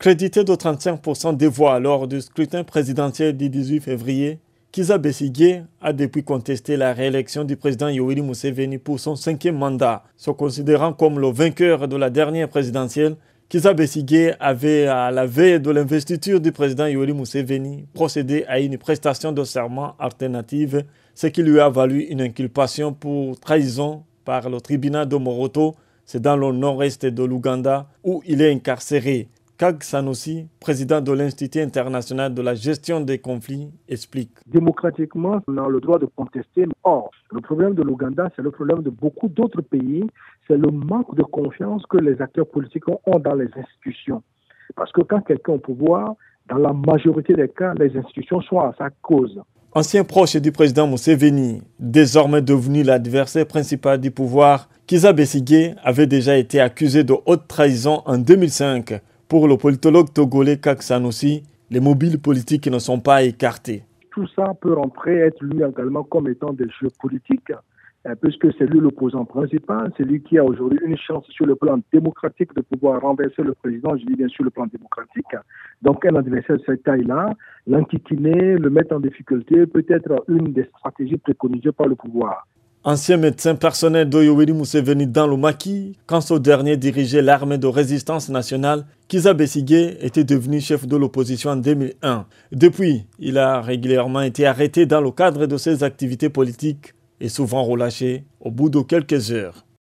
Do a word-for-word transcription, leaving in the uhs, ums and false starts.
Crédité de trente-cinq pour cent des voix lors du scrutin présidentiel du dix-huit février, Kizza Besigye a depuis contesté la réélection du président Yoweri Museveni pour son cinquième mandat. Se considérant comme le vainqueur de la dernière présidentielle, Kizza Besigye avait, à la veille de l'investiture du président Yoweri Museveni, procédé à une prestation de serment alternative, ce qui lui a valu une inculpation pour trahison par le tribunal de Moroto, c'est dans le nord-est de l'Ouganda, où il est incarcéré. Kag Sanusi, président de l'Institut international de la gestion des conflits, explique. Démocratiquement, on a le droit de contester. Or, le problème de l'Ouganda, c'est le problème de beaucoup d'autres pays. C'est le manque de confiance que les acteurs politiques ont dans les institutions. Parce que quand quelqu'un est au pouvoir, dans la majorité des cas, les institutions sont à sa cause. Ancien proche du président Museveni, désormais devenu l'adversaire principal du pouvoir, Kizza Besigye avait déjà été accusé de haute trahison en deux mille cinq. Pour le politologue togolais Kag Sanusi, les mobiles politiques ne sont pas écartés. Tout ça peut rentrer, être lu également comme étant des jeux politiques, puisque c'est lui l'opposant principal, c'est lui qui a aujourd'hui une chance sur le plan démocratique de pouvoir renverser le président, je dis bien sûr le plan démocratique. Donc un adversaire de cette taille-là, l'enquiquiner, le mettre en difficulté, peut être une des stratégies préconisées par le pouvoir. Ancien médecin personnel de Yoweri Museveni dans le maquis, quand ce dernier dirigeait l'armée de résistance nationale, Kizza Besigye était devenu chef de l'opposition en deux mille un. Depuis, il a régulièrement été arrêté dans le cadre de ses activités politiques et souvent relâché au bout de quelques heures.